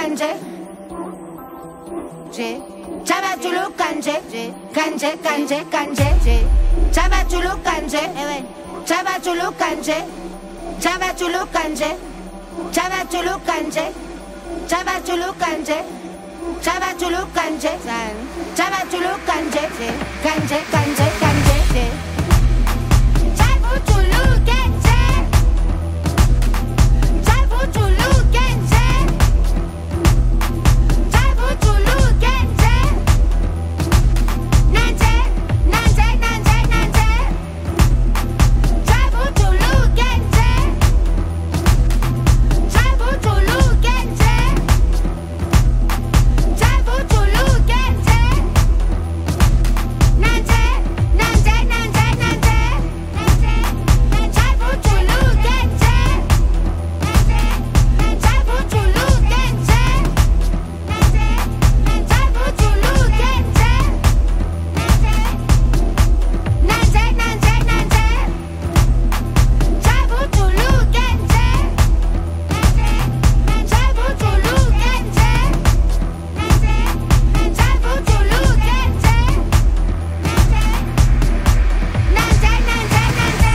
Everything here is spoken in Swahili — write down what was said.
kanje J Chabachulu kanje Kanje kanje kanje J Chabachulu kanje Chabachulu kanje Chabachulu kanje Chabachulu kanje Chabachulu kanje Chabachulu kanje Chabachulu kanje Kanje kanje kanje Chabachulu kanje Chabachulu kanje Chabachulu kanje Nanje nanje nanje nanje Chabachulu kanje Chabachulu kanje Chabachulu kanje Nanje nanje nanje nanje Chabachulu kanje Chabachulu kanje Chabachulu kanje Nanje nanje nanje Chabachulu kanje Chabachulu kanje Chabachulu kenge Nanje nanje nanje